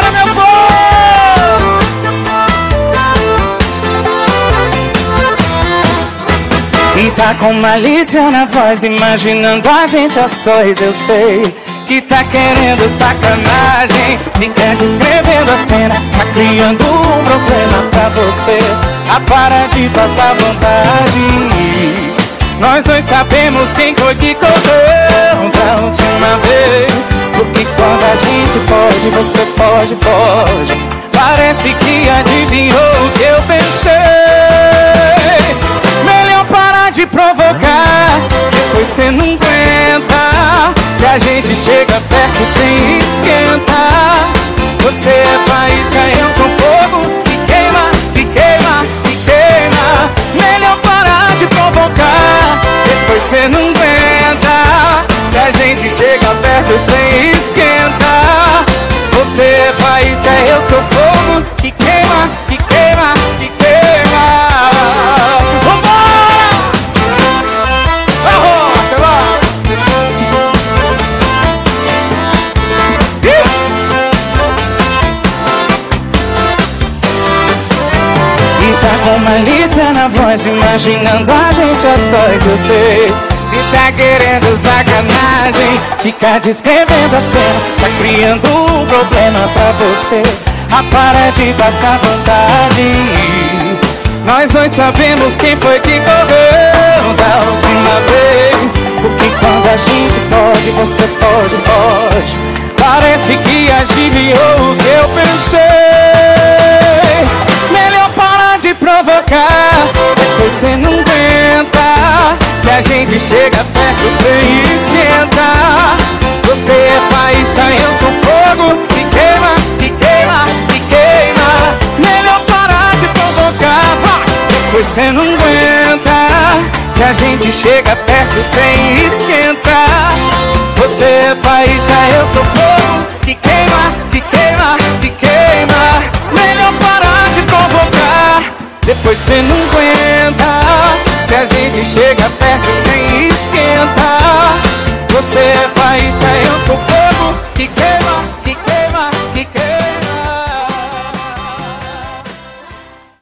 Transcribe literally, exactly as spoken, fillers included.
Bora, meu povo! E tá com malícia na voz, imaginando a gente a sós. Eu sei que tá querendo sacanagem, fica descrevendo a cena, tá criando um problema pra você. Ah, para de passar vontade. Nós dois sabemos quem foi que correu da última vez. Porque quando a gente pode, você pode, pode. Parece que adivinhou o que eu pensei. Melhor parar de provocar, depois cê não aguenta. Se a gente chega perto tem esquenta. Você é faísca, eu sou fogo, que queima, que queima, que queima. Melhor parar de provocar, depois cê não aguenta. Se a gente chega perto tem esquenta. Você é faísca, eu sou fogo, que queima, que queima, que queima. Vambora! Arrocha lá! E tá com malícia na voz, imaginando a gente a sós, eu sei. E tá querendo sacanagem, fica descrevendo a cena, tá criando um problema pra você. Ah, para de passar vontade. Nós dois sabemos quem foi que correu da última vez. Porque quando a gente pode, você pode, pode. Parece que adivinhou o que eu pensei. Melhor parar de provocar, depois cê não aguenta. Se a gente chega perto tem esquenta. Você é faísca, eu sou fogo, que queima, que queima, que queima. Melhor parar de provocar, vai, depois cê não aguenta. Se a gente chega perto tem esquenta. Você é faísca, eu sou fogo, que queima, que queima, que queima. Melhor parar de provocar, depois cê não aguenta. Se a gente chega perto tem esquenta. Você é faísca, eu sou fogo, que queima.